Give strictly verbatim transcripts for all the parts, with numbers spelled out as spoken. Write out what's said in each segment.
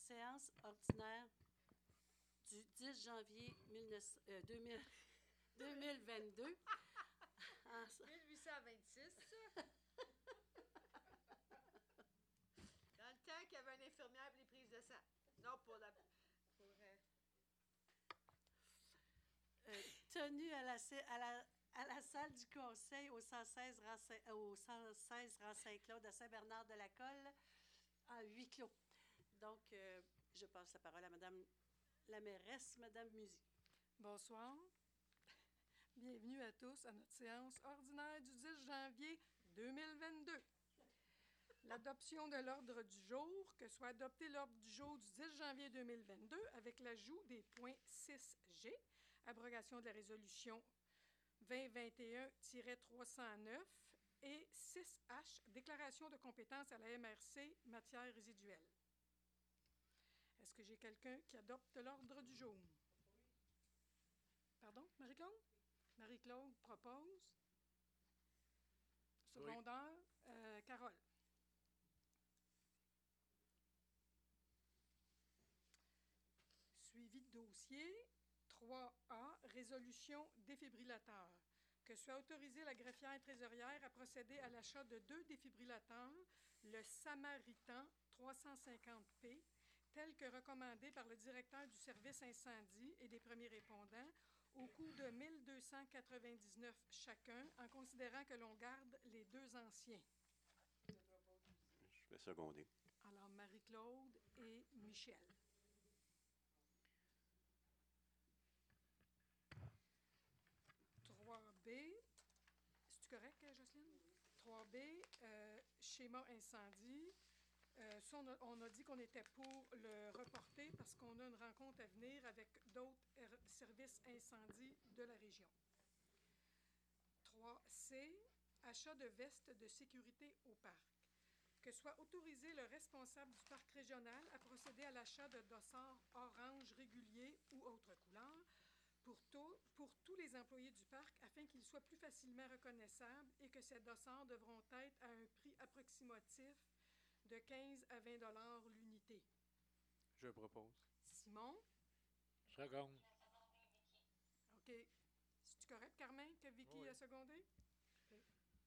séance ordinaire du dix janvier mille neuf cents, euh, deux mille, deux mille vingt-deux. En... mille huit cent vingt-six. Dans le temps qu'il y avait une infirmière pour les prises de sang. Non, pour la... Pour, euh... Euh, tenu à la, à, la, à la salle du conseil au cent seize rang Saint-Claude à Saint-Bernard-de-la-Colle en huis clos. Donc, euh, je passe la parole à Mme la mairesse, Mme Musy. Bonsoir. Bienvenue à tous à notre séance ordinaire du dix janvier deux mille vingt-deux. L'adoption de l'ordre du jour, que soit adopté l'ordre du jour du dix janvier deux mille vingt-deux avec l'ajout des points six G, abrogation de la résolution vingt vingt et un tiret trois cent neuf et six H, déclaration de compétence à la M R C, matière résiduelle. Est-ce que j'ai quelqu'un qui adopte l'ordre du jour? Pardon, Marie-Claude? Marie-Claude propose. Secondaire, oui. euh, Carole. Suivi de dossier, trois A, résolution défibrillateur. Que soit autorisée la greffière trésorière à procéder à l'achat de deux défibrillateurs, le Samaritan trois cent cinquante P, tel que recommandé par le directeur du service incendie et des premiers répondants, au coût de mille deux cent quatre-vingt-dix-neuf chacun, en considérant que l'on garde les deux anciens. Je vais seconder. Alors, Marie-Claude et Michel. trois B, c'est-tu correct, Jocelyne? trois B, euh, schéma incendie. Euh, ça, on a, on a dit qu'on était pour le reporter parce qu'on a une rencontre à venir avec d'autres er- services incendies de la région. trois C, achat de vestes de sécurité au parc. Que soit autorisé le responsable du parc régional à procéder à l'achat de dossards orange réguliers ou autres couleurs pour, tout, pour tous les employés du parc afin qu'ils soient plus facilement reconnaissables et que ces dossards devront être à un prix approximatif de quinze à vingt dollars l'unité. Je propose. Simon? Seconde. OK. C'est-tu correct, Carmen, que Vicky Oui. a secondé? Okay.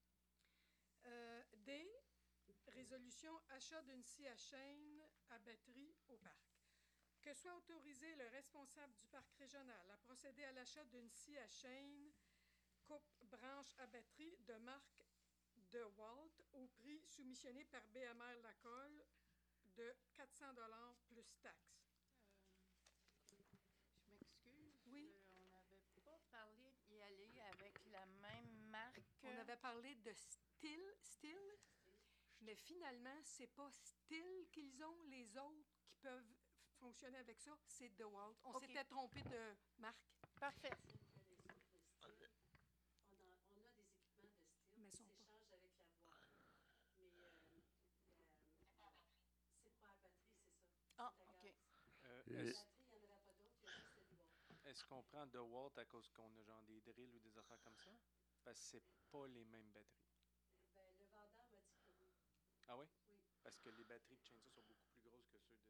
Euh, D, résolution achat d'une scie à chaîne à batterie au parc. Que soit autorisé le responsable du parc régional à procéder à l'achat d'une scie à chaîne coupe branche à batterie de marque DeWalt au prix soumissionné par B M R Lacolle de quatre cents dollars plus taxes. Euh, je m'excuse. Oui. Euh, on n'avait pas parlé d'y aller avec la même marque. On avait parlé de style, style, mais finalement, c'est pas style qu'ils ont, les autres qui peuvent fonctionner avec ça, c'est DeWalt. On Okay. s'était trompé de marque. Parfait. On a, on a des équipements de style Mais qui sont pas. s'échangent avec la voile. Mais euh, la, c'est pas à batterie, c'est ça. Ah, C'est à OK. gaz. Euh, Le- La est-ce, batterie, il n'y en avait pas d'autres, il y a juste le DeWalt. est-ce qu'on prend DeWalt à cause qu'on a genre des drills ou des affaires comme ça? Parce que c'est pas les mêmes batteries. Ben, le vendeur m'a dit que oui. Ah oui? Oui. Parce que les batteries de Chainsaw sont beaucoup plus grosses que ceux de...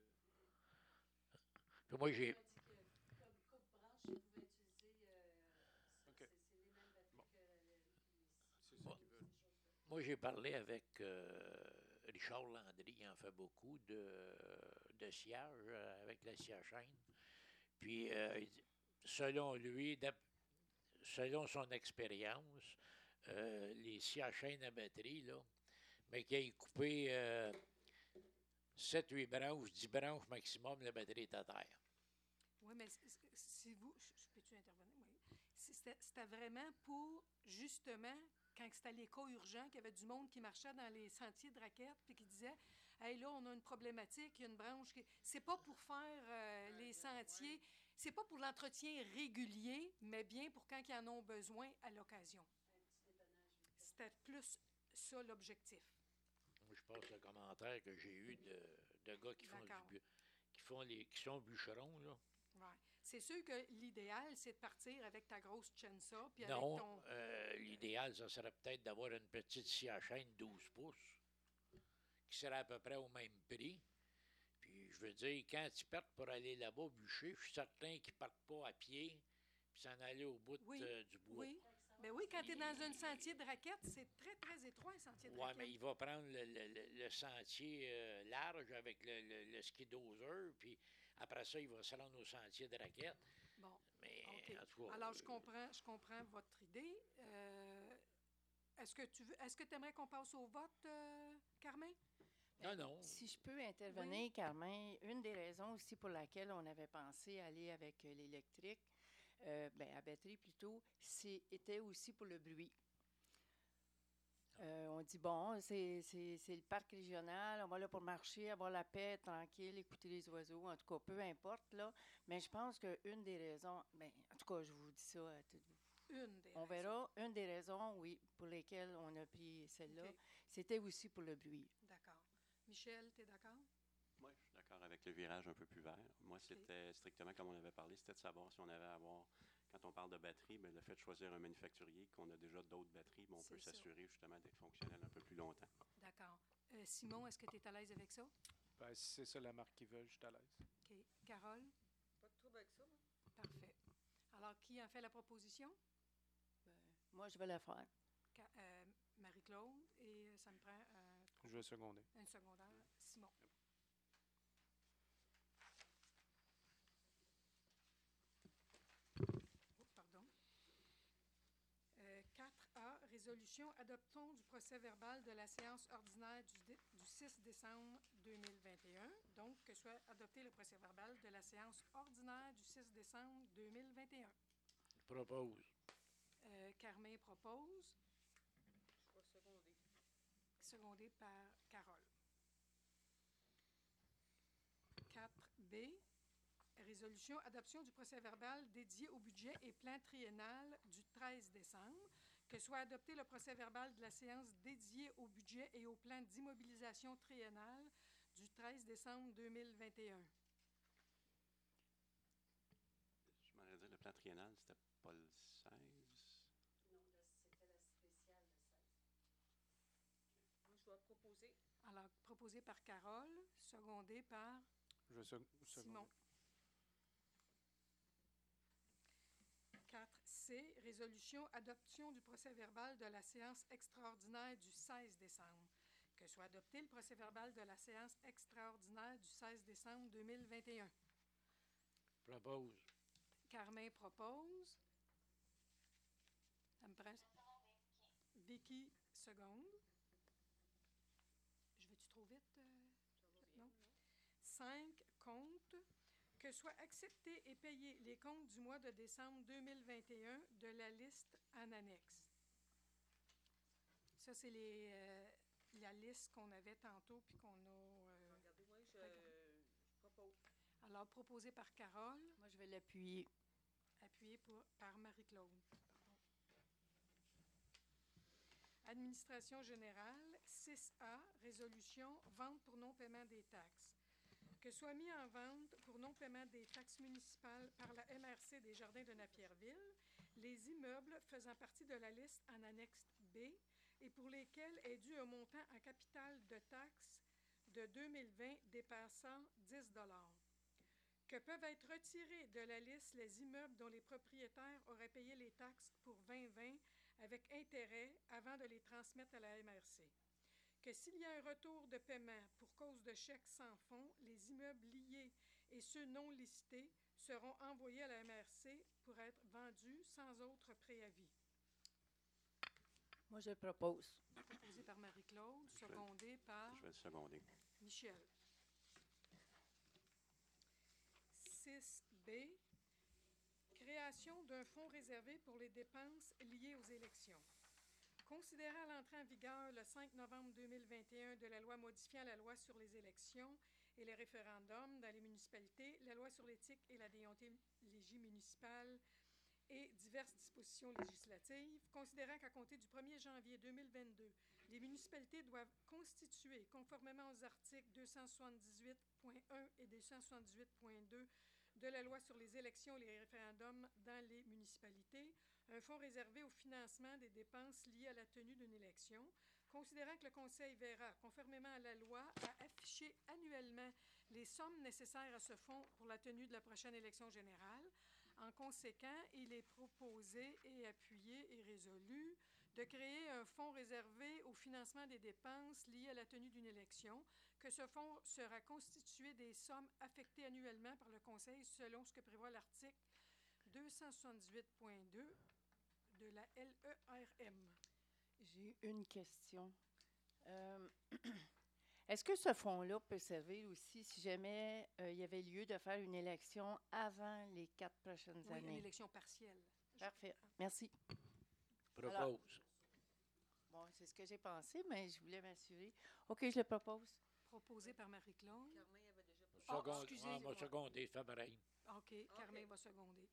Puis moi, Il j'ai m'a dit que comme coupe-branche, il pouvait utiliser... Euh, c'est, OK. c'est, c'est les mêmes batteries Bon. que les... les C'est Bon. ça qu'ils veulent. ces choses-là. moi j'ai parlé avec euh, Richard Landry, il en fait beaucoup de, de sciage euh, avec la scie à chaîne. Puis, euh, il dit- selon lui, d'ap- selon son expérience, euh, les scies à chaîne à batterie, là, mais qu'il ait coupé euh, sept huit branches, dix branches maximum, la batterie est à terre. Oui, mais c- c- si vous... Je, je peux-tu intervenir? Oui. Si C'était, c'était vraiment pour, justement, quand c'était les cas urgents, qu'il y avait du monde qui marchait dans les sentiers de raquettes puis qui disait « Hey, là, on a une problématique, il y a une branche qui... » C'est pas pour faire euh, les sentiers, c'est pas pour l'entretien régulier, mais bien pour quand ils en ont besoin à l'occasion. Un petit dépannage. oui. C'était plus ça l'objectif. Moi, je pense le commentaire que j'ai eu de, de gars qui font, du, D'accord. bu- qui font les qui sont bûcherons, là. Ouais. C'est sûr que l'idéal, c'est de partir avec ta grosse chainsaw puis avec Non, ton... euh, l'idéal, ça serait peut-être d'avoir une petite scie à chaîne douze pouces, qui serait à peu près au même prix. Puis Puis, je veux dire, quand ils partent pour aller là-bas bûcher, je suis certain qu'ils partent pas à pied, puis s'en aller au bout Oui, euh, du bois. Oui. Ben oui, quand tu es dans un sentier de raquette, c'est très, très étroit, un sentier de Oui, raquette. mais il va prendre le, le- le- le sentier euh, large avec le, le, le ski dozer, puis après ça, il va se rendre au sentier de raquette. Bon, Mais OK. en tout cas, Alors, je euh, comprends, je comprends votre idée. Euh, est-ce que tu veux, est-ce que tu aimerais qu'on passe au vote, euh, Carmen? non, non. Si je peux intervenir, Carmen, une des raisons aussi pour laquelle on avait pensé aller avec euh, l'électrique, euh, ben, à batterie plutôt, c'était aussi pour le bruit. Euh, on dit, bon, c'est c'est- c'est le parc régional, on va là pour marcher, avoir la paix, tranquille, écouter les oiseaux, en tout cas, peu importe, là. Mais je pense qu'une des raisons, ben, en tout cas, je vous dis ça à toutes vous. Une des On raisons. verra, une des raisons, oui, pour lesquelles on a pris celle-là, OK. c'était aussi pour le bruit. D'accord. Michel, tu es d'accord? Moi, je suis d'accord avec le virage un peu plus vert. Moi, c'était strictement comme on avait parlé, c'était de savoir si on avait à avoir, quand on parle de batterie, bien, le fait de choisir un manufacturier, qu'on a déjà d'autres batteries, bien, on C'est peut ça. s'assurer justement d'être fonctionnel un peu plus longtemps. D'accord. Euh, Simon, est-ce que tu es à l'aise avec ça? Ben, si c'est ça la marque qu'ils veulent, je suis à l'aise. OK. Carole? Pas de trouble avec ça, moi. Parfait. Alors, qui en fait la proposition? Ben, moi, je vais la faire. Ca- euh, Marie-Claude, et euh, ça me prend euh, Je vais seconder. un secondaire. Simon. Oh, pardon. Euh, quatre A, résolution, adoptons du procès-verbal de la séance ordinaire du, dé- du six décembre deux mille vingt et un. Donc, que soit adopté le procès-verbal de la séance ordinaire du six décembre deux mille vingt et un. Je propose. Euh, Carmen propose, Je vais seconder. secondé par Carole. quatre B, résolution, adoption du procès-verbal dédié au budget et plan triennal du treize décembre. Que soit adopté le procès-verbal de la séance dédiée au budget et au plan d'immobilisation triennal du treize décembre deux mille vingt et un. Je m'en dire, le plan triennal, c'était pas le seize? Non, là, c'était la spéciale le seize. Moi, je vais proposer. Alors, proposé par Carole, secondé par Je vais sec- seconder. Simon. quatre C, résolution, adoption du procès-verbal de la séance extraordinaire du seize décembre. Que soit adopté le procès-verbal de la séance extraordinaire du seize décembre deux mille vingt et un. Propose. Carmen propose. Ça me prend. Vicky seconde. Je vais-tu trop vite? euh? Non. cinq comptes. Que soient acceptés et payés les comptes du mois de décembre deux mille vingt et un de la liste en annexe. Ça, c'est les, euh, la liste qu'on avait tantôt puis qu'on a. euh, Regardez, moi, je, je propose. alors, proposé par Carole, Moi, je vais l'appuyer. appuyé pour, par Marie-Claude. Pardon. Administration générale, six A, résolution, vente pour non-paiement des taxes. Que soit mis en vente pour non-paiement des taxes municipales par la M R C des Jardins de Napierville les immeubles faisant partie de la liste en annexe B et pour lesquels est dû un montant en capital de taxes de deux mille vingt dépassant dix dollars. Que peuvent être retirés de la liste les immeubles dont les propriétaires auraient payé les taxes pour vingt vingt avec intérêt avant de les transmettre à la M R C. Que s'il y a un retour de paiement pour cause de chèques sans fonds, les immeubles liés et ceux non listés seront envoyés à la M R C pour être vendus sans autre préavis. Moi, je le propose. Proposé par Marie-Claude, Je vais- secondé par Je vais le seconder. Michel. six B, création d'un fonds réservé pour les dépenses liées aux élections. Considérant l'entrée en vigueur le cinq novembre deux mille vingt et un de la loi modifiant la loi sur les élections et les référendums dans les municipalités, la loi sur l'éthique et la déontologie municipale et diverses dispositions législatives, considérant qu'à compter du premier janvier deux mille vingt-deux, les municipalités doivent constituer, conformément aux articles deux cent soixante-dix-huit point un et deux cent soixante-dix-huit point deux de la loi sur les élections et les référendums dans les municipalités, un fonds réservé au financement des dépenses liées à la tenue d'une élection, considérant que le Conseil verra, conformément à la loi, à afficher annuellement les sommes nécessaires à ce fonds pour la tenue de la prochaine élection générale. En conséquent, il est proposé et appuyé et résolu de créer un fonds réservé au financement des dépenses liées à la tenue d'une élection, que ce fonds sera constitué des sommes affectées annuellement par le Conseil selon ce que prévoit l'article deux cent soixante-dix-huit point deux de la L E R M. J'ai une question. Euh, Est-ce que ce fonds-là peut servir aussi si jamais euh, il y avait lieu de faire une élection avant les quatre prochaines Oui, années? une élection partielle. Parfait. Merci. Propose. Alors- Bon, c'est ce que j'ai pensé, mais je voulais m'assurer. OK, je le propose. Proposé par Marie-Claude. Carmen avait déjà posé. Ah, Second- excusez, ah, moi, ouais. secondé, c'est pareil. OK, Carmen va seconder.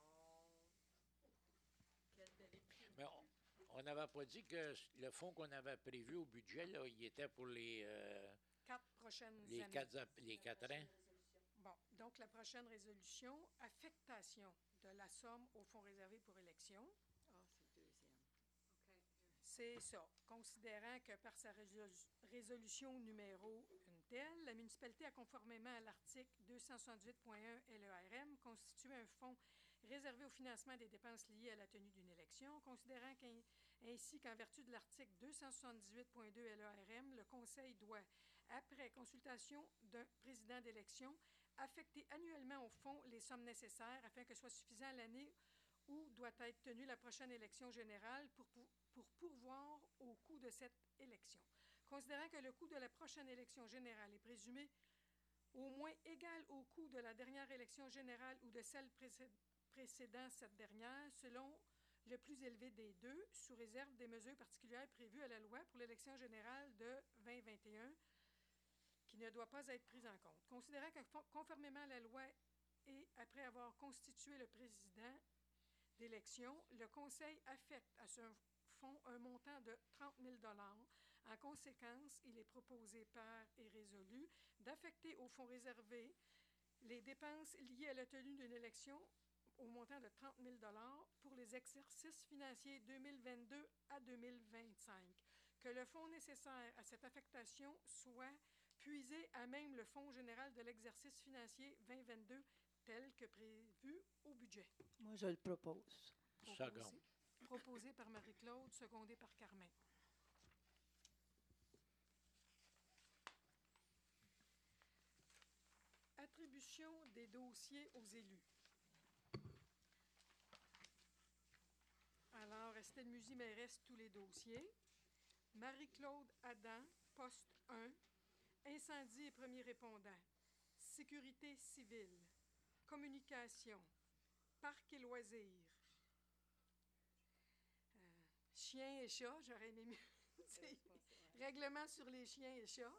Quelle belle équipe. Mais on- on n'avait pas dit que le fonds qu'on avait prévu au budget, là, il était pour les, euh, Quatre prochaines les, années. quatre, ap- les quatre ans. Bon, donc la prochaine résolution, affectation de la somme au fonds réservé pour élection. Ah, c'est le deuxième. C'est ça. Considérant que par sa résolu- résolution numéro une telle, la municipalité a conformément à l'article deux cent soixante-dix-huit point un L E R M constitué un fonds réservé au financement des dépenses liées à la tenue d'une élection, considérant qu'ain- ainsi qu'en vertu de l'article deux cent soixante-dix-huit point deux L E R M, le Conseil doit, après consultation d'un président d'élection, affecter annuellement au fonds les sommes nécessaires afin que soit suffisant l'année où doit être tenue la prochaine élection générale pour, pour, pour pourvoir au coût de cette élection. Considérant que le coût de la prochaine élection générale est présumé au moins égal au coût de la dernière élection générale ou de celle précé- précédant cette dernière, selon le plus élevé des deux, sous réserve des mesures particulières prévues à la loi pour l'élection générale de vingt vingt et un, qui ne doit pas être prise en compte. Considérant que, fo- conformément à la loi et après avoir constitué le président d'élection, le Conseil affecte à ce fonds un montant de trente mille dollars. En conséquence, il est proposé par et résolu d'affecter au fonds réservé les dépenses liées à la tenue d'une élection au montant de trente mille dollars pour les exercices financiers deux mille vingt-deux à deux mille vingt-cinq. Que le fonds nécessaire à cette affectation soit puisé à même le Fonds général de l'exercice financier vingt vingt-deux tel que prévu au budget. Moi, je le propose. Second. Proposé par Marie-Claude, secondé par Carmen. Attribution des dossiers aux élus. Alors, Estelle Musy mairesse tous les dossiers. Marie-Claude Adam, poste un. Incendie et premiers répondants. Sécurité civile. Communication. Parcs et loisirs. Euh, chiens et chats, j'aurais aimé mieux dire. Règlement sur les chiens et chats.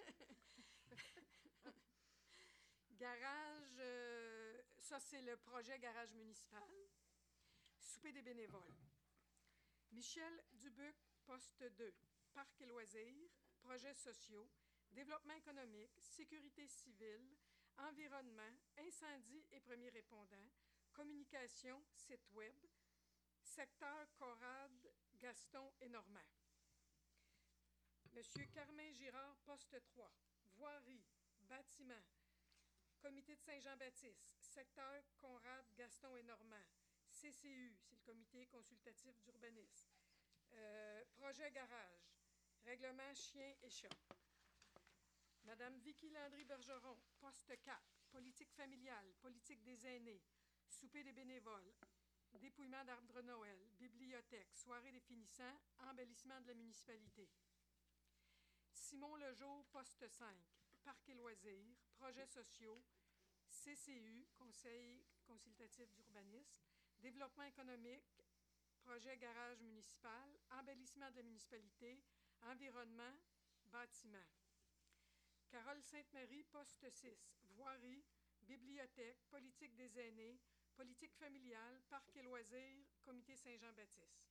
Garage, euh, ça c'est le projet garage municipal. Souper des bénévoles. Michel Dubuc, poste deux. Parcs et loisirs, projets sociaux, développement économique, sécurité civile, environnement, incendie et premiers répondants, communication, site web, secteur Corrade, Gaston et Normand. Monsieur Carmin Girard, poste trois. Voirie, bâtiment, comité de Saint-Jean-Baptiste, secteur Conrad, Gaston et Normand. C C U, c'est le comité consultatif d'urbanisme. Euh, projet garage, règlement chiens et chats. Madame Vicky Landry-Bergeron, poste quatre, politique familiale, politique des aînés, souper des bénévoles, dépouillement d'arbres de Noël, bibliothèque, soirée des finissants, embellissement de la municipalité. Simon Lejour, poste cinq, parcs et loisirs, projets sociaux, C C U, Conseil consultatif d'urbanisme, développement économique, projet garage municipal, embellissement de la municipalité, environnement, bâtiment. Carole Sainte-Marie, poste six, voirie, bibliothèque, politique des aînés, politique familiale, parcs et loisirs, comité Saint-Jean-Baptiste.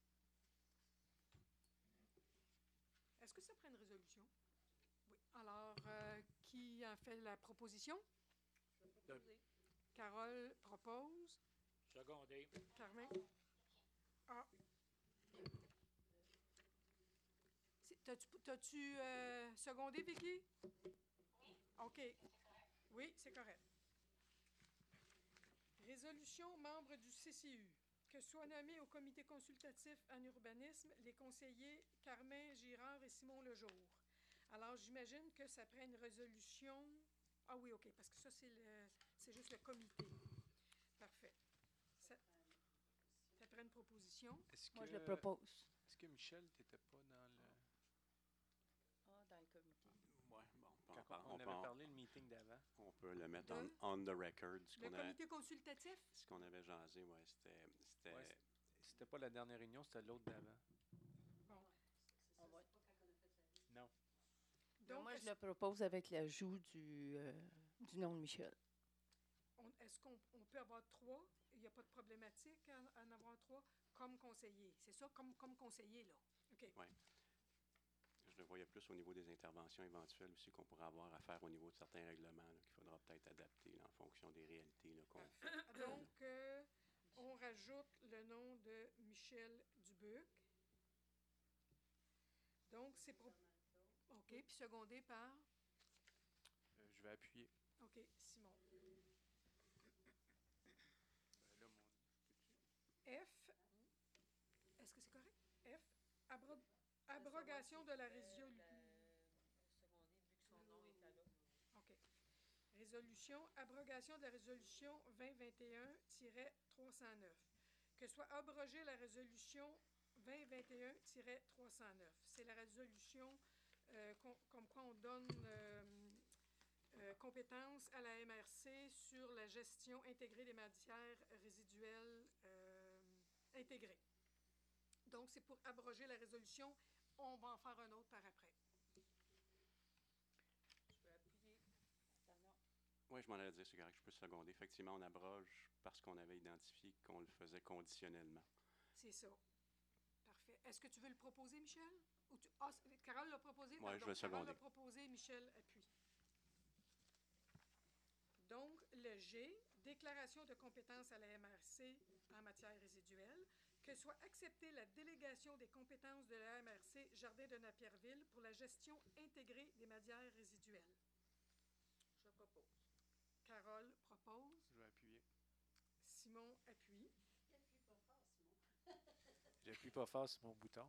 Est-ce que ça prend une résolution? Oui. Alors, euh, qui en fait la proposition? Carole propose. Secondé. Carmen? Ah. C'est- T'as-tu, t'as-tu euh, secondé, Vicky? OK. Oui, c'est correct. Résolution membre du C C U. Que soient nommés au comité consultatif en urbanisme les conseillers Carmin Girard et Simon Lejour. Alors, j'imagine que ça prend une résolution. Ah oui, OK, parce que ça, c'est le, c'est juste le comité. Parfait. Ça, ça prend une proposition. Est-ce Moi, que, je le propose. Est-ce que Michel, t'étais pas dans le... Ah, dans le comité. Ouais, bon, on, Quand par- on, on avait peut en- parlé le meeting d'avant. on peut le mettre De? on, on the record. Ce Le qu'on a- comité consultatif? ce qu'on avait jasé, ouais, c'était. c'était Ouais, c'était pas la dernière réunion, c'était l'autre d'avant. Bon. On va... Non. Donc, Donc, moi, je est-ce, le propose avec l'ajout du, euh, du nom de Michel. on, est-ce qu'on on peut avoir trois? Il n'y a pas de problématique à, à en avoir trois comme conseiller. C'est ça, comme, comme conseiller, là. OK. Ouais. Je le voyais plus au niveau des interventions éventuelles aussi qu'on pourrait avoir à faire au niveau de certains règlements là, qu'il faudra peut-être adapter là, en fonction des réalités. Là, qu'on... Donc, euh, on rajoute le nom de Michel Dubuc. Donc, c'est pour... OK, puis secondé par... Euh, je vais appuyer. OK, Simon. Ben là, mon... F, est-ce que c'est correct? F, abro- abrogation de la résolution... OK. Résolution, abrogation de la résolution vingt vingt et un trois cent neuf. Que soit abrogée la résolution vingt vingt et un trois cent neuf. C'est la résolution euh, com- comme quoi on donne euh, euh, compétence à la M R C sur la gestion intégrée des matières résiduelles euh, intégrées. Donc, c'est pour abroger la résolution. On va en faire un autre par après. Je vais appuyer. Oui, je m'en allais dire, c'est correct, je peux seconder. Effectivement, on abroge parce qu'on avait identifié qu'on le faisait conditionnellement. C'est ça. Parfait. Est-ce que tu veux le proposer, Michel? Ou tu... Ah, c'est- Carole l'a proposé? Ouais, Pardon. je vais Carole seconder. l'a proposé, Michel appuie. Donc, le G, déclaration de compétence à la M R C en matière résiduelle, que soit acceptée la délégation des compétences de la M R C Jardin de Napierville pour la gestion intégrée des matières résiduelles. Je propose. Carole propose, Je vais appuyer. Simon appuie. J'appuie pas fort sur mon bouton.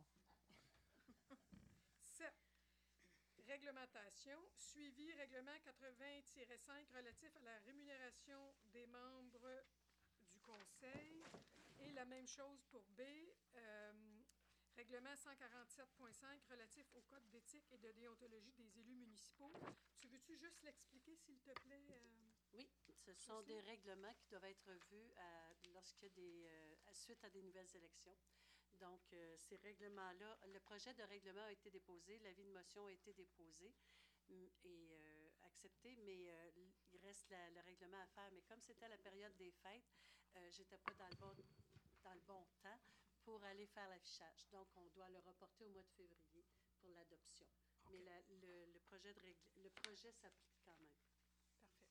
sept. Réglementation. Suivi règlement quatre-vingts tiret cinq relatif à la rémunération des membres du conseil. Et la même chose pour B. euh, règlement cent quarante-sept point cinq relatif au code d'éthique et de déontologie des élus municipaux. Tu veux-tu juste l'expliquer, s'il te plaît? euh? Oui, ce sont des règlements qui doivent être vus à- lorsqu'il y a des, euh, à- suite à des nouvelles élections. Donc, euh, ces règlements-là, le projet de règlement a été déposé, l'avis de motion a été déposé mm, et euh, accepté, mais euh, l- il reste la- le règlement à faire. Mais comme c'était la période des fêtes, euh, j'étais pas dans le bon, dans le bon temps pour aller faire l'affichage. Donc, on doit le reporter au mois de février pour l'adoption. Mais la- le, le projet de règle- le projet s'applique quand même. Parfait.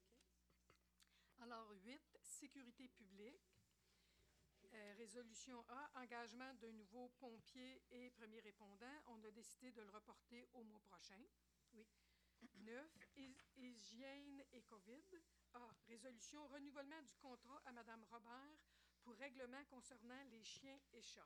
Alors, huit, sécurité publique. Euh, résolution A, engagement d'un nouveau pompier et premier répondant. On a décidé de le reporter au mois prochain. Oui. neuf, hygiène et COVID. A, résolution, renouvellement du contrat à Mme Robert pour règlement concernant les chiens et chats.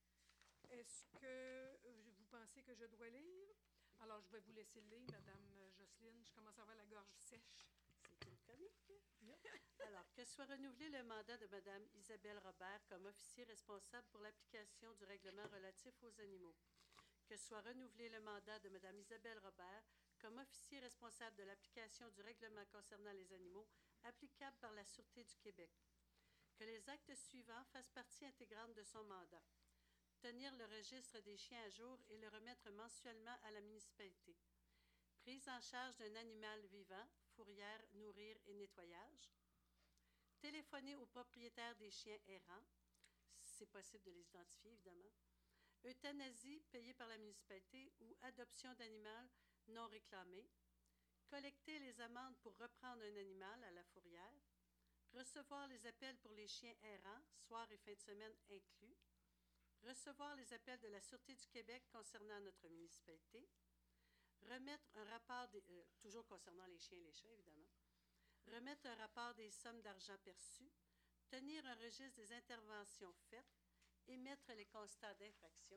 Est-ce que euh, vous pensez que je dois lire? Alors, je vais vous laisser lire, Mme Jocelyne. Je commence à avoir la gorge sèche. C'est une comique. Alors, que soit renouvelé le mandat de Mme Isabelle Robert comme officier responsable pour l'application du règlement relatif aux animaux. Que soit renouvelé le mandat de Mme Isabelle Robert comme officier responsable de l'application du règlement concernant les animaux applicable par la Sûreté du Québec. Que les actes suivants fassent partie intégrante de son mandat. Tenir le registre des chiens à jour et le remettre mensuellement à la municipalité. Prise en charge d'un animal vivant, fourrière, nourrir et nettoyage. Téléphoner aux propriétaires des chiens errants. C'est possible de les identifier, évidemment. Euthanasie payée par la municipalité ou adoption d'animal non réclamé. Collecter les amendes pour reprendre un animal à la fourrière. Recevoir les appels pour les chiens errants, soir et fin de semaine inclus. Recevoir les appels de la Sûreté du Québec concernant notre municipalité. Remettre un rapport, des, euh, toujours concernant les chiens et les chats, évidemment. remettre un rapport des sommes d'argent perçues, tenir un registre des interventions faites, émettre les constats d'infraction,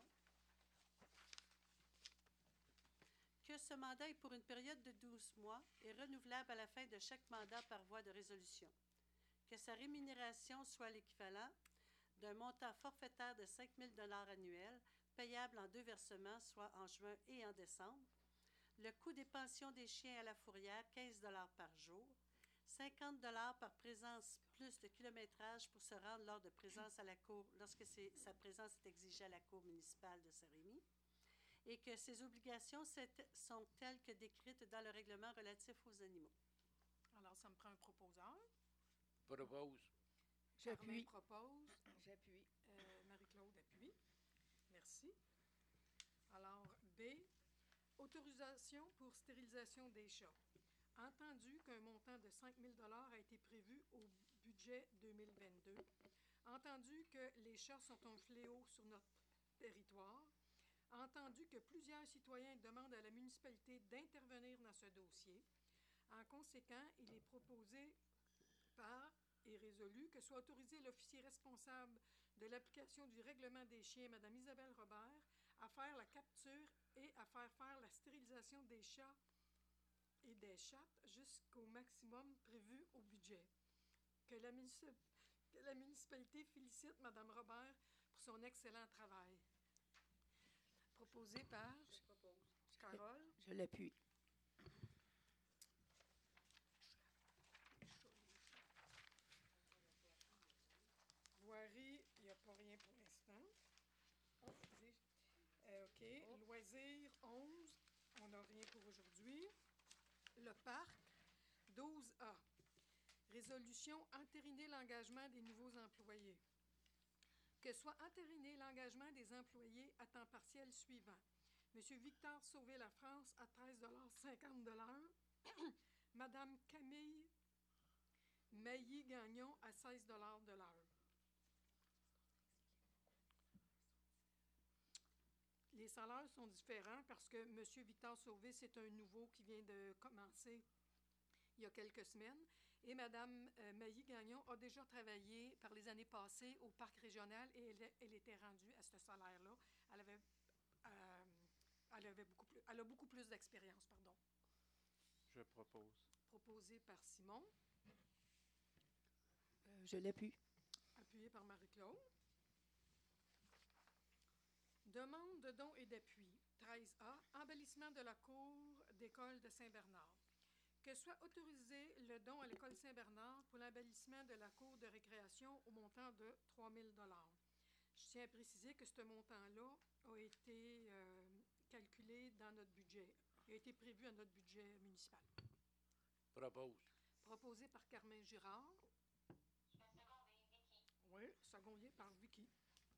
que ce mandat est pour une période de douze mois et renouvelable à la fin de chaque mandat par voie de résolution, que sa rémunération soit l'équivalent d'un montant forfaitaire de cinq mille dollars annuels, payable en deux versements, soit en juin et en décembre, le coût des pensions des chiens à la fourrière, quinze dollars par jour, cinquante dollars par présence plus de kilométrage pour se rendre lors de présence à la cour, lorsque c'est, sa présence est exigée à la cour municipale de Saint-Rémy, et que ces obligations sont telles que décrites dans le règlement relatif aux animaux. Alors, ça me prend un proposeur. Propose. Carmen J'appuie. propose. J'appuie. Euh, Marie-Claude appuie. Merci. Alors, B, autorisation pour stérilisation des chats. Entendu qu'un montant de cinq mille dollars a été prévu au budget deux mille vingt-deux, entendu que les chats sont un fléau sur notre territoire, entendu que plusieurs citoyens demandent à la municipalité d'intervenir dans ce dossier, en conséquent, il est proposé par et résolu que soit autorisé l'officier responsable de l'application du règlement des chiens, Mme Isabelle Robert, à faire la capture et à faire faire la stérilisation des chats et des chattes jusqu'au maximum prévu au budget. Que la, municip- que la municipalité félicite Mme Robert pour son excellent travail. Proposé par Je propose. Carole. Je l'appuie. Voirie, il n'y a pas rien pour l'instant. Oh, excusez. Euh, OK. Loisirs, onze. On n'a rien pour aujourd'hui. Le parc, douze A. Résolution, entériner l'engagement des nouveaux employés. Que soit entériné l'engagement des employés à temps partiel suivant. M. Victor Sauvé-Lafrance à treize dollars cinquante de l'heure. Mme Camille Mailly-Gagnon à seize dollars de l'heure. Les salaires sont différents parce que M. Victor Sauvé, c'est un nouveau qui vient de commencer il y a quelques semaines. Et Mme euh, Mailly-Gagnon a déjà travaillé par les années passées au parc régional et elle, elle était rendue à ce salaire-là. Elle avait, euh, elle avait beaucoup plus, elle a beaucoup plus d'expérience, pardon. Je propose. Proposé par Simon, Euh, je l'appuie. appuyé par Marie-Claude. Demande de dons et d'appui, treize A, embellissement de la cour d'école de Saint-Bernard. Que soit autorisé le don à l'école Saint-Bernard pour l'embellissement de la cour de récréation au montant de trois mille dollars. Je tiens à préciser que ce montant-là a été euh, calculé dans notre budget, il a été prévu dans notre budget municipal. Propose. Proposé par Carmen Girard. Oui, secondé par Vicky.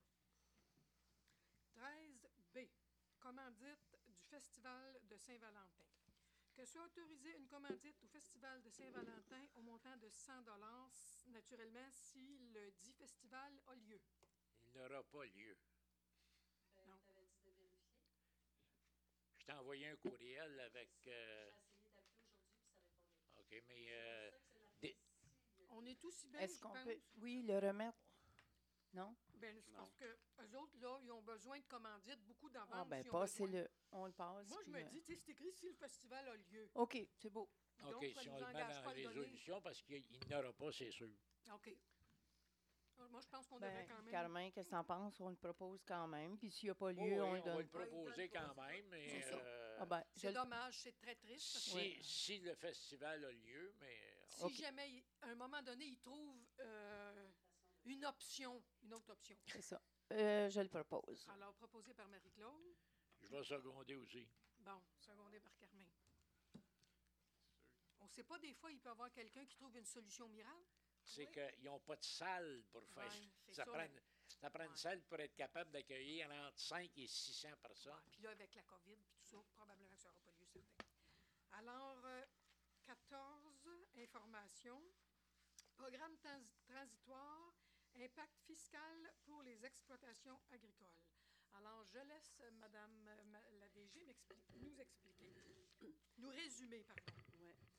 treize B. Commandite du Festival de Saint-Valentin. Que soit autorisée une commandite au Festival de Saint-Valentin au montant de cent dollars, naturellement, si le dit festival a lieu. Il n'aura pas lieu. Euh, Non. tu avais dit de vérifier. Je t'ai envoyé un courriel avec... euh, J'ai essayé d'appeler aujourd'hui, puis ça répondait pas. OK, mais... C'est euh, pour ça que c'est marqué des- ici, il y a- On est aussi bien, Est-ce je qu'on pense. peut, oui, le remettre? Non? Ben, c'est Non. parce que eux autres, là, ils ont besoin de commandites beaucoup d'avance. Ah, ben, ils ont besoin. passez-le. On le passe. Moi, je puis, me euh, dis, tu sais, c'est écrit si le festival a lieu. OK, c'est beau. Donc, OK, ça si nous on le met engage dans pas la à le donner. résolution, parce qu'il il n'aura pas, c'est sûr. OK. Euh, Moi, je pense qu'on devrait Ben, quand même. Carmen, qu'est-ce que t'en penses? On le propose quand même. Puis s'il n'y a pas lieu, Oh, oui, on le on va donne. le proposer quand même, mais... C'est ça. euh, Ah ben, je C'est le- dommage, c'est très triste. Parce que si, Ouais. si le festival a lieu, mais... si OK. jamais, il- à un moment donné, ils trouvent euh, une option, une autre option. c'est ça. Euh, je le propose. Alors, proposé par Marie-Claude. Je vais seconder aussi. Bon, secondé par Carmen. On ne sait pas, des fois, il peut y avoir quelqu'un qui trouve une solution miracle. C'est Oui. qu'ils n'ont pas de salle pour faire Ouais, ça. c'est Ça ça, prend, mais- une- ça prend une Ouais. salle pour être capable d'accueillir entre cinq et six cents personnes. Ouais, puis là, avec la COVID, puis tout ça, probablement que ça n'aura pas lieu, certain. Alors, euh, quatorze, information. Programme trans- transitoire, impact fiscal pour les exploitations agricoles. Alors, je laisse euh, Madame euh, ma- la D G m'explique- nous expliquer, nous résumer, pardon. Ouais. Alors,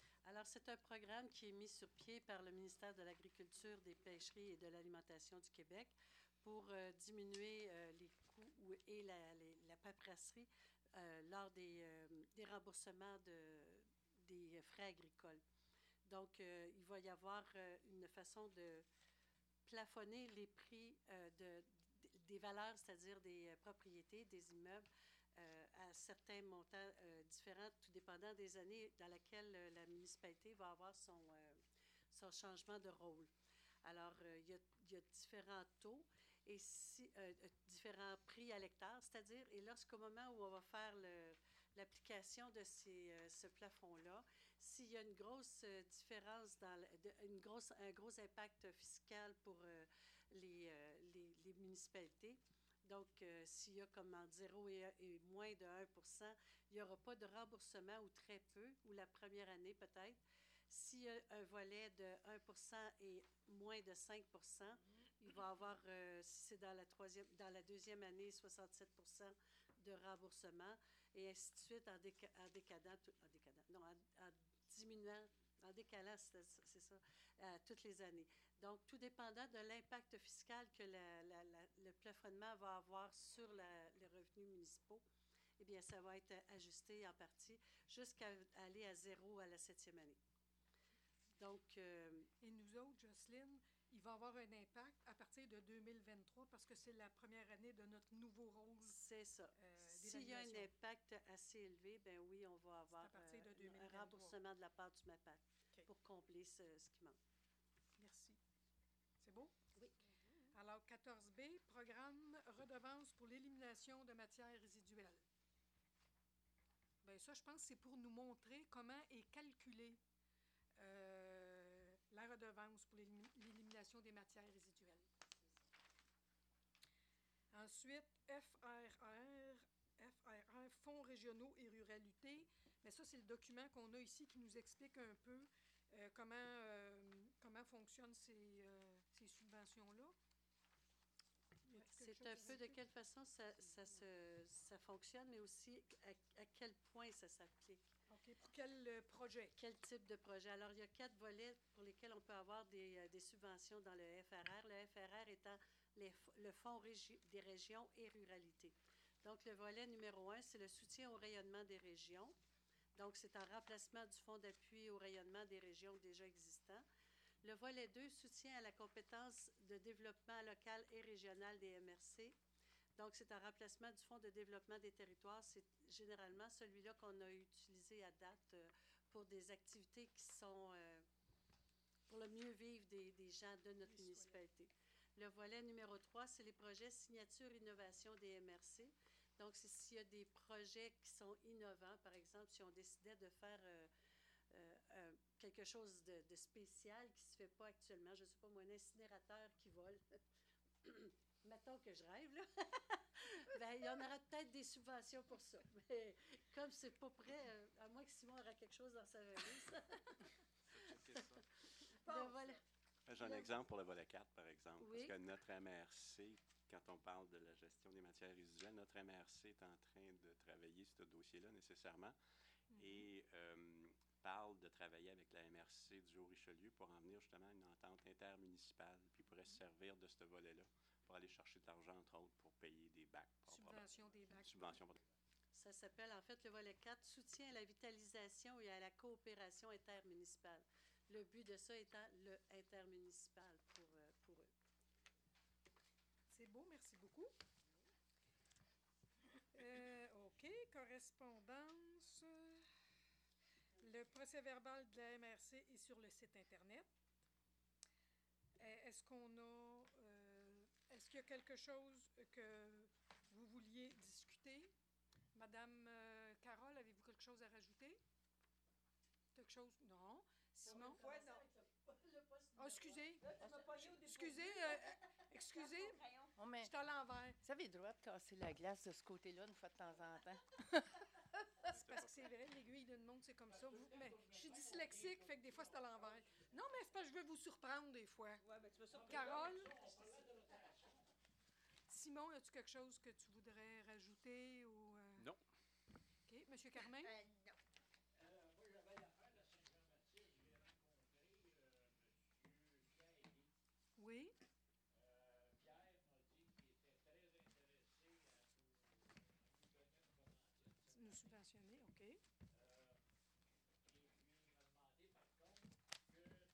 c'est un programme qui est mis sur pied par le ministère de l'Agriculture, des Pêcheries et de l'Alimentation du Québec pour euh, diminuer euh, les coûts ou- et la, les- la paperasserie euh, lors des, euh, des remboursements de, des frais agricoles. Donc, euh, il va y avoir euh, une façon de plafonner les prix euh, de, des valeurs, c'est-à-dire des euh, propriétés, des immeubles, euh, à certains montants euh, différents, tout dépendant des années dans lesquelles euh, la municipalité va avoir son, euh, son changement de rôle. Alors, euh, il y a, il y a différents taux et si, euh, euh, différents prix à l'hectare, c'est-à-dire, et lorsqu'au moment où on va faire le- l'application de ces, euh, ce plafond-là, s'il y a une grosse euh, différence, dans le- de- une grosse, un gros impact fiscal pour euh, les, euh, les, les municipalités, donc euh, s'il y a comme entre zéro et, et moins de un pour cent, il n'y aura pas de remboursement ou très peu, ou la première année peut-être. S'il y a un volet de un pour cent et moins de cinq pour cent, il va y avoir, euh, si c'est dans la troisième, dans la deuxième année, soixante-sept pour cent de remboursement, et ainsi de suite en, déca- en décadant, tout- en décadant, non, en, en diminuant, en décalant, c'est c'est ça, euh, toutes les années. Donc, tout dépendant de l'impact fiscal que la- la- la- le plafonnement va avoir sur la- les revenus municipaux, eh bien, ça va être ajusté en partie jusqu'à aller à zéro à la septième année. Donc, euh, Et nous autres, Jocelyne, il va avoir un impact à partir de deux mille vingt-trois parce que c'est la première année de notre nouveau rôle. c'est ça. Euh, S'il y a un d'évaluation. impact assez élevé, ben oui, on va avoir à partir de euh, deux mille un vingt-trois. remboursement de la part du MAPAC OK. pour combler ce, ce qui manque. Merci. C'est beau? Oui. Alors, quatorze B, programme redevance pour l'élimination de matières résiduelles. Bien, ça, je pense que c'est pour nous montrer comment est calculée euh, la redevance pour l'élim- l'élimination des matières résiduelles. Ensuite, F R R, F R R, Fonds régionaux et ruralité. Mais ça, c'est le document qu'on a ici qui nous explique un peu euh, comment, euh, comment fonctionnent ces, euh, ces subventions-là. Y a-t-il quelque C'est chose un à peu de rajouter? quelle façon ça, ça, se, ça fonctionne, mais aussi à, à quel point ça s'applique. OK. Pour quel euh, projet? Quel type de projet? Alors, il y a quatre volets pour lesquels on peut avoir des, euh, des subventions dans le F R R. Le F R R étant les, f- le Fonds régi- des régions et ruralité. Donc, le volet numéro un, c'est le soutien au rayonnement des régions. Donc, c'est en remplacement du Fonds d'appui au rayonnement des régions déjà existants. Le volet deux, soutien à la compétence de développement local et régional des M R C. Donc, c'est en remplacement du Fonds de développement des territoires. C'est généralement celui-là qu'on a utilisé à date euh, pour des activités qui sont euh, pour le mieux vivre des, des gens de notre Des municipalité. Le volet numéro trois, c'est les projets signature innovation des M R C. Donc, c'est s'il y a des projets qui sont innovants, par exemple, si on décidait de faire euh, euh, euh, quelque chose de, de spécial qui ne se fait pas actuellement, je ne sais pas moi, un incinérateur qui vole. Mettons que je rêve, là. Ben, il y en aura peut-être des subventions pour ça. Mais comme c'est pas prêt, euh, à moins que Simon aura quelque chose dans sa valise. Checker ça. Le volet- J'ai un Le- exemple pour le volet quatre, par exemple. Oui. Parce que notre M R C, quand on parle de la gestion des matières résiduelles, notre M R C est en train de travailler sur ce dossier-là nécessairement et euh, parle de travailler avec la M R C du Haut-Richelieu pour en venir justement à une entente intermunicipale, puis pourrait se servir de ce volet-là pour aller chercher de l'argent, entre autres, pour payer des bacs. pour- pour- Subvention des bacs. Subvention pour- Ça s'appelle en fait le volet quatre, soutien à la vitalisation et à la coopération intermunicipale. Le but de ça étant le intermunicipal pour, euh, pour eux. C'est beau, merci beaucoup. Euh, OK, correspondance. Le procès-verbal de la M R C est sur le site Internet. Euh, Est-ce qu'on a... euh, Est-ce qu'il y a quelque chose que vous vouliez discuter? Madame euh, Carole, avez-vous quelque chose à rajouter? Quelque chose? Non. Simon? Ouais, non. Ah, excusez. Excusez, euh, excusez, Oh, mais je suis à l'envers. vous avez le droit de casser la glace de ce côté-là une fois de temps en temps. C'est parce que c'est vrai, l'aiguille d'une montre, c'est comme ça. Vous- mais je suis dyslexique, fait que des fois, c'est à l'envers. Non, mais c'est parce que je veux vous surprendre des fois. Ouais, ben tu me surprends. Carole? Simon, as-tu quelque chose que tu voudrais rajouter? Ou, euh, Non. OK. Monsieur Carmin? Euh, non. Euh, moi, j'avais l'affaire de Saint-Jean-Baptiste. subventionné, OK. Et puis, il m'a demandé, par contre, que notre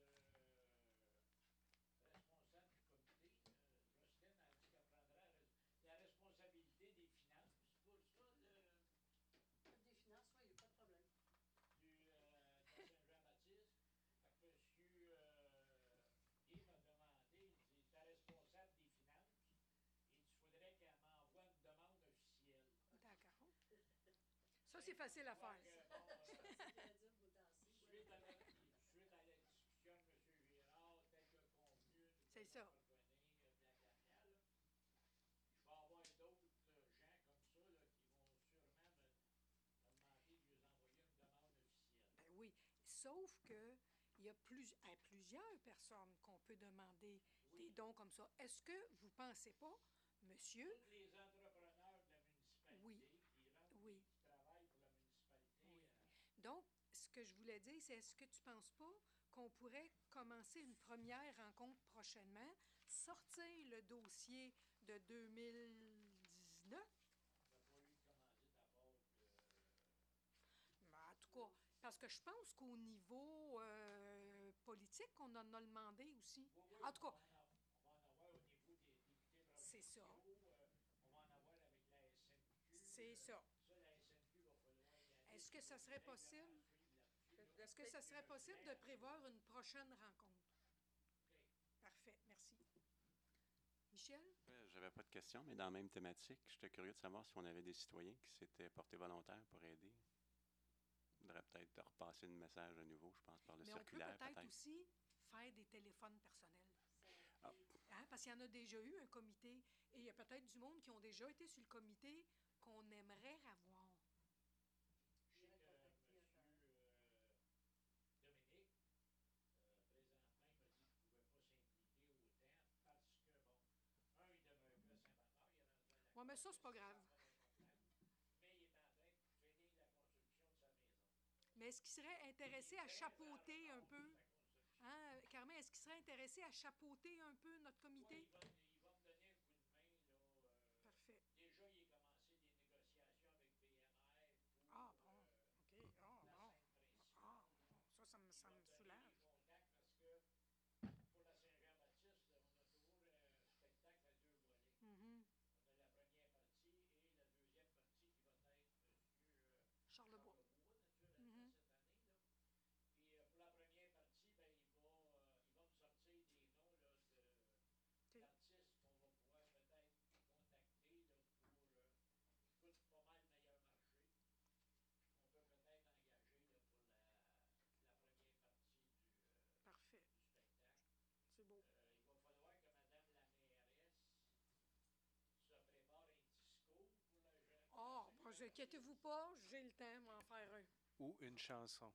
euh, responsable du comité, euh, Jocelyne, a dit qu'elle prendrait la, res- la responsabilité des finances pour ça, le, Des finances, oui, il n'y a pas de problème. du, euh, de Saint-Jean-Baptiste. Fait que monsieur euh, Guy m'a demandé, il dit, t'es responsable des finances, et il faudrait qu'elle m'envoie une demande officielle. D'accord. Ça, c'est facile à faire. Que, ça. bon, euh, C'est dire vous dansez. Suite à, la, suite à la discussion de M. Gérard, tel que convenu, nous C'est allons ça. revenir, euh, blablabla, là. Je vais avoir d'autres euh, gens comme ça là, qui vont sûrement me, me demander de lui envoyer une demande officielle. Ben oui, sauf que il y a plus, à plusieurs personnes qu'on peut demander Oui. des dons comme ça. Est-ce que vous pensez pas, monsieur? Tous les entrepreneurs de la municipalité Oui. qui rentrent, Oui. qui travaillent pour la municipalité. Oui. euh, Donc, ce que je voulais dire, c'est est-ce que tu ne penses pas qu'on pourrait commencer une première rencontre prochainement, sortir le dossier de deux mille dix-neuf? on n'a pas eu de commandite à part de. Ben, en tout cas, parce que je pense qu'au niveau euh, politique, on en a demandé aussi. Oui, oui, En tout on cas, va en, av- on va en avoir au niveau des députés provinciaux. c'est ça. euh, on va en avoir avec la S N Q. C'est ça. Ça, la S N Q va falloir y aller. Est-ce que ça serait possible? Le Est-ce que ça serait possible de prévoir une prochaine rencontre? OK. Parfait, merci. Michel? Euh, J'avais pas de questions, mais dans la même thématique, j'étais curieux de savoir si on avait des citoyens qui s'étaient portés volontaires pour aider. Il faudrait peut-être repasser le message à nouveau, je pense, par le Mais on peut circulaire, peut-être peut-être. aussi faire des téléphones personnels. Ah. Hein, parce qu'il y en a déjà eu un comité et il y a peut-être du monde qui ont déjà été sur le comité qu'on aimerait avoir. Je sais que M. Dominique, euh, présentement, il m'a dit qu'il ne pouvait pas s'impliquer autant parce que, bon, un, il demeure plus à Saint-Bernard, il est rendu à la Ouais, mais ça, c'est pas grave. mais il est en train de finir la construction de sa maison. Mais est-ce qu'il serait intéressé à chapeauter un peu? Hein, Carmen, est-ce qu'il serait intéressé à chapeauter un peu notre Oui, comité? il va, il va me donner un coup de main, là. euh, Parfait. Déjà, il a commencé des négociations avec B M R pour Ah, bon. euh, OK. Ah, la bon. scène principale. Ah, bon. Ça, ça me, ça Il va me me donner soulage. des contacts parce que pour la Saint-Jean-Baptiste, on a toujours un spectacle à deux volets. Mhm. On a la première partie et la deuxième partie qui va être M. Charlebois. naturellement, Mhm. cette année. Là. Puis euh, pour la première partie, ben, il, va, euh, il va me sortir des noms là, de, OK. d'artistes qu'on va pouvoir peut-être contacter là, pour euh, qui coûtent pas mal meilleur marché. On peut peut-être engager là, pour la, la première partie du, euh, Parfait. du spectacle. C'est beau. Euh, il va falloir que Mme la mairesse se prépare un discours pour la jeune. Ah, bon, inquiétez-vous pas, j'ai le temps d'en faire un. Ou une chanson.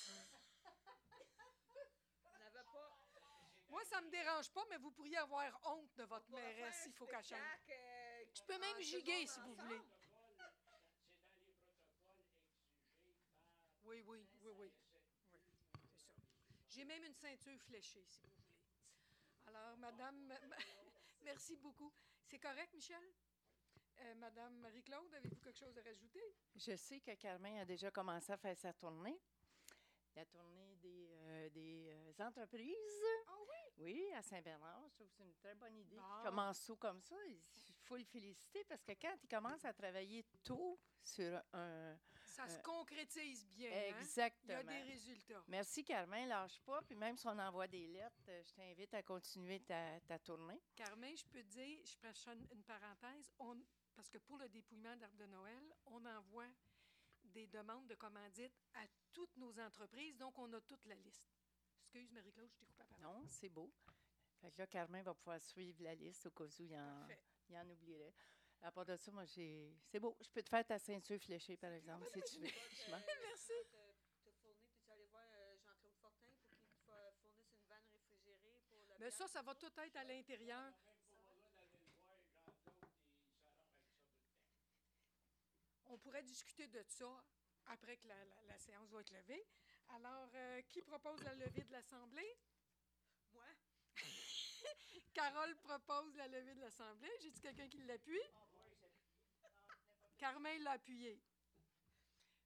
On n'avait pas. Moi, ça me dérange pas, mais vous pourriez avoir honte de on votre pourrait mairesse faire s'il un faut qu'elle chante. spectacle, euh, Je peux même en tout le giguer monde si vous ensemble. voulez. Protocole, c'est dans les protocoles exigés par Oui, oui, oui, oui. la S N Q. Oui, c'est ça. J'ai même une ceinture fléchée, si vous voulez. Alors, Madame, merci beaucoup. C'est correct, Michel? Euh, Madame Marie-Claude, avez-vous quelque chose à rajouter? Je sais que Carmen a déjà commencé à faire sa tournée. La tournée des, euh, des euh, entreprises. Ah oui? Oui, à Saint-Bernard. Je trouve que c'est une très bonne idée. Bon. Il commence tôt comme ça. Il faut le féliciter parce que quand il commence à travailler tôt sur un. Ça se Euh, concrétise bien. Hein? Il y a Exactement. des résultats. Merci, Carmen. Lâche pas. Puis même si on envoie des lettres, euh, je t'invite à continuer ta, ta tournée. Carmen, je peux te dire, je prends une, une parenthèse, on, parce que pour le dépouillement d'Arbre de Noël, on envoie des demandes de commandite à toutes nos entreprises, donc on a toute la liste. Excuse, Marie-Claude, je t'ai coupé la parole. Non, c'est beau. Fait que là, Carmen va pouvoir suivre la liste au cas où il en, Parfait. il en oublierait. À part de ça, moi, j'ai. C'est beau. Je peux te faire ta ceinture fléchée, par exemple, si tu veux. Je m'en- Merci. Tu as fourni, tu es allé voir euh, Jean-Claude Fortin pour qu'il te fa- fournisse une vanne réfrigérée pour le Mais ça, bière. ça va tout être à l'intérieur. Même pas besoin d'aller le voir, Jean-Claude, il s'arrange avec ça tout le temps. On pourrait discuter de ça après que la, la- la séance va être levée. Alors, euh, qui propose la levée de l'Assemblée? Moi? Carole propose la levée de l'Assemblée. J'ai-tu quelqu'un qui l'appuie? Carmen l'a appuyé.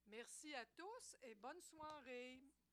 Merci à tous et bonne soirée.